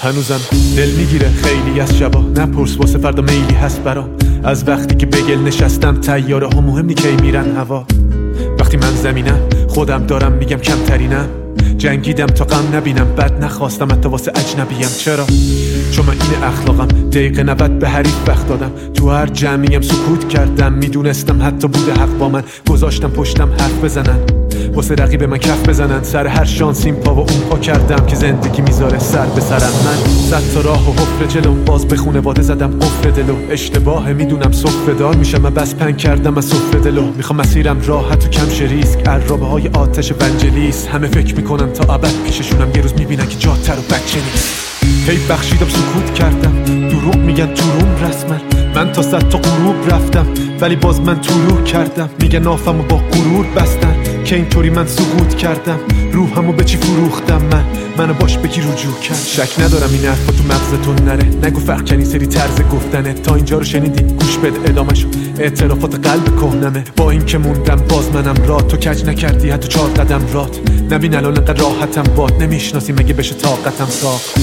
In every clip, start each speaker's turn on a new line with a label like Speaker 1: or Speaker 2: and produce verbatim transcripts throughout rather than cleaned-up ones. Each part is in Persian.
Speaker 1: هنوزم دل میگیره خیلی از شبا، نپرس واسه فردا میلی هست برام. از وقتی که بگل نشستم تیاره ها مهم نی کی میرن هوا. وقتی من زمینم خودم دارم میگم کمترینم، جنگیدم تا غم نبینم، بد نخواستم حتی واسه اجنبیم. چرا؟ چون من این اخلاقم، دقیقه نود به حریف وقت دادم، تو هر جمعیم سکوت کردم، میدونستم حتی بوده حق با من، گذاشتم پشتم حرف بزنن، واسه رقیب من کف بزنن، سر هر شانسیم پا و اون پا کردم که زندگی میذاره سر به سرم. من صد تا راه و حفر جلو، باز به خونواده زدم قفل دلو، اشتباه میدونم سفره دار میشم، من بس پنگ کردم از سفره دلو، میخوام مسیرم راحت و کم شه ریسک، عرابه های آتش ونجلیس، همه فکر میکنن تا ابد پیششونم، یه روز میبینن که جاتر و بچه نیست. هی بخشیدم سکوت کردم، دروغ میگن تو روم رسمن، من تا صد تا غروب رفتم ولی باز من طلوع کردم، میگن نافمو با غرور بستن که اینطوری من سقوط کردم، روحمو به چی فروختم من، منو باش بگی رجوع کرد. شک ندارم این حرفا تو مغزتون نره، نگو فرق کنی سری طرز گفتنه، تا اینجا رو شنیدی گوش بده ادامه‌شو، اعترافات قلب کهنمه، با این که موندم باز منم رات، تو کج نکردی حتی چهار قدم رات، نبین الان انقدر راحتم باد، نمیشناسی مگه بشه طاقتم ساخت.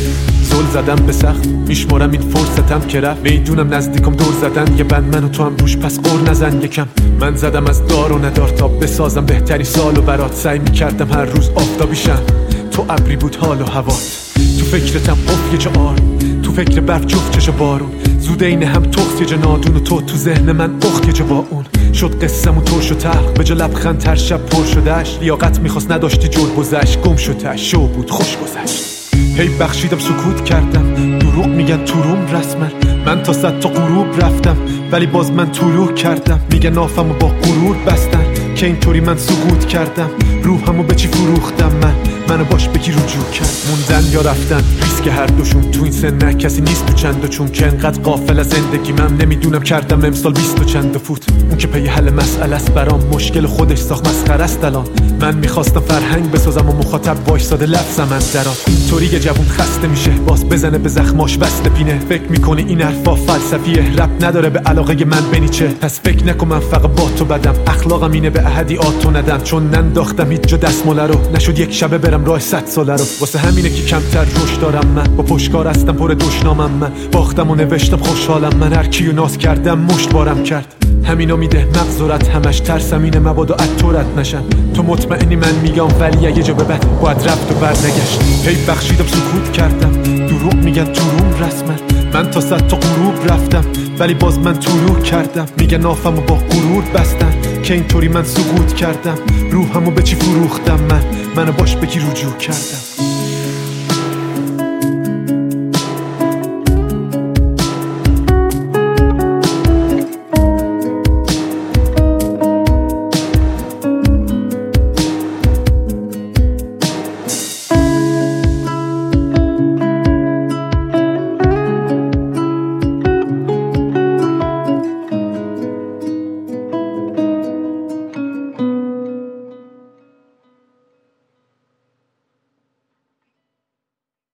Speaker 1: زل زدم به سخت، میشمارم این فرصتم که رفت، میدونم نزدیکم دور زدن، یه بند من و تو هم روش پس قور نزن یکم. من زدم از دار و ندار تا بسازم بهترین سال و برات، سعی میکردم هر روز آفتابیشم، تو ابری بود حال و هوات، تو فکرتم اف یه جا آر، تو فکر برف جفت چشا بارون، زود این هم تخت یه جا نادون، و تو تو ذهن من اخت یه جا با اون، شد قصم و ترش و تلخ، به جا لبخند تر شب پر شدش، لیاقت میخواست نداشتی جور گذشت، گم شدش شو بود خوش گذشت. هی بخشیدم سکوت کردم، دروغ میگن تو روم رسمن، من تا صد تا غروب رفتم ولی باز من طلوع کردم، میگن نافمو با غرور بستن که اینطوری من سقوط کردم، روحمو به چی فروختم من، منو باش بگی رجوع کرد. موندن یا رفتن ریسک هر دوشون، تو این سن نه کسی نیست تو چند و چون، که انقدر غافل از زندگیم نمیدونم کردم امسال بیست و چند و فوت، اون که پی حل مسئله است برام، مشکل خودش ساخت مسخره است الان، من میخواستم فرهنگ بسازم و مخاطب وایساده لفظم از درات، اینطوری یه جوون خسته میشه باز بزنه به زخماش وصل پینه، فکر میکنه این حرفا فلسفیه، رب نداره به علاقه من بنیچه، پس فکر نکن من فقط با تو بدم، اخلاقم اینه به احدی آتو ندم، چون ننداختم هیچ جا دستماله رو، نشد یک شبه برم راه صد ساله رو، واسه همینه که کمتر روش دارم من، با پشتکار هستم پر دشنامم من، باختم و نوشتم خوشحالم من، هر کیو ناز کردم مشت بارم کرد، همینا میده مغزورت همش، ترسم اینه مبادا اتورت نشن، تو مطمئنی من میگم ولی یه جا به بعد باید رفت و برنگشت. هی بخشیدم سکوت کردم، دروغ میگن تو روم رسمن، من تا صد تا غروب رفتم ولی باز من طلوع کردم، میگن نافمو با غرور بستن که اینطوری من سقوط کردم، روحمو به چی فروختم من، منو باش بگی رجوع کردم.